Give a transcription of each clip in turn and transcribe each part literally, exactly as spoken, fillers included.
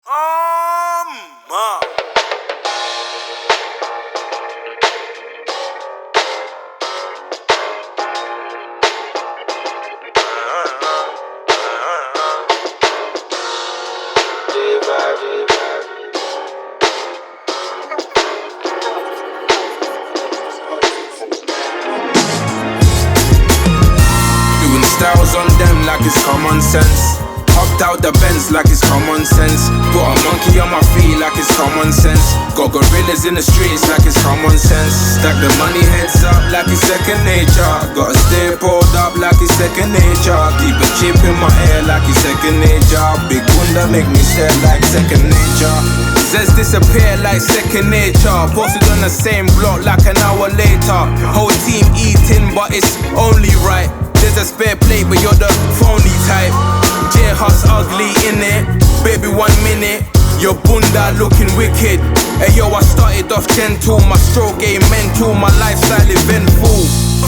Um, uh. Doing styles on them like it's common sense. Hopped out the Benz like it's common sense. Put a monkey on my feet like it's common sense. Got gorillas in the streets like it's common sense. Stack the money heads up like it's second nature. Gotta stay pulled up like it's second nature. Keep a chip in my ear like it's second nature. Big bunda make me stare like second nature. Says disappear like second nature. Posted on the same block like an hour later. Whole team eating but it's only right. There's a spare plate but you're the phony type. J-Hus ugly in it, baby one minute. Your bunda looking wicked. Hey yo, I started off gentle. My stroke game mental, my lifestyle eventful.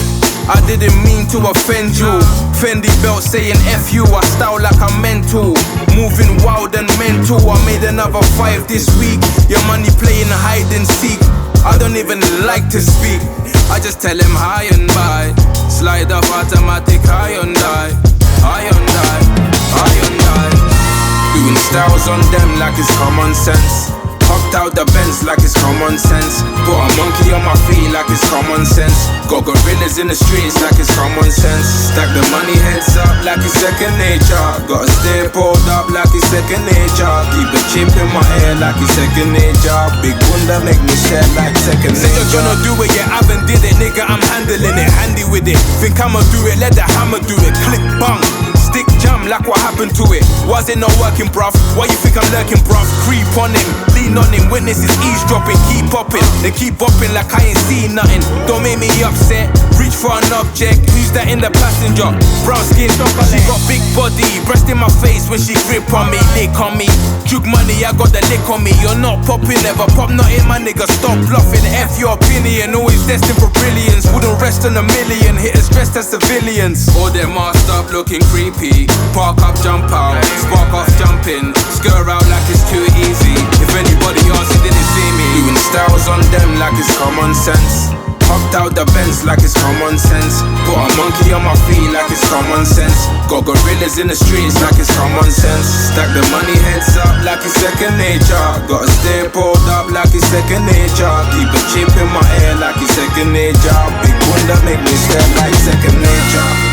I didn't mean to offend you. Fendi belt saying F you, I style like I'm mental. Moving wild and mental. I made another five this week. Your money playing hide and seek. I don't even like to speak. I just tell him hi and bye. Slide off automatic high and die. High and die. High and die. Doing styles on them like it's common sense. Hopped out the Benz like it's common sense. Put a monkey on my feet like it's common sense. Got gorillas in the streets like it's common sense. Stack the money heads up like it's second nature. Gotta stay pulled up like it's second nature. Keep a chip in my ear like it's second nature. Big bunda make me stare like second nature. Say you're gonna do it, yeah, I haven't did it, nigga, I'm handling it, handy with it. Think I'ma do it, let the hammer do it. Click, bang, stick jam like what happened to it. Was it not working, bruv? Why you think I'm lurking, bruv? Creep on him, lean on him, witnesses eavesdropping. Keep popping, they keep bopping like I ain't seen nothing. Don't make me upset, reach for an object. Who's that in the passenger? Brown skin, she got big body. Breast in my face when she grip on me, lick on me. Juke money, I got the lick on me. You're not popping, never pop nothing, my nigga, stop bluffing. F your opinion, always destined for brilliance. Wouldn't rest on a million, hitters dressed as civilians. All them masked up looking creepy. Park up, jump out, spark off jumping. Skirt out like it's too easy. If anybody else he didn't see me. Doing styles on them like it's common sense. Hopped out the Benz like it's common sense. Put a monkey on my feet like it's common sense. Got gorillas in the streets like it's common sense. Stack the money heads up like it's second nature. Gotta stay pulled up like it's second nature. Keep a chip in my ear like it's second nature. Big bunda make me stare like second nature.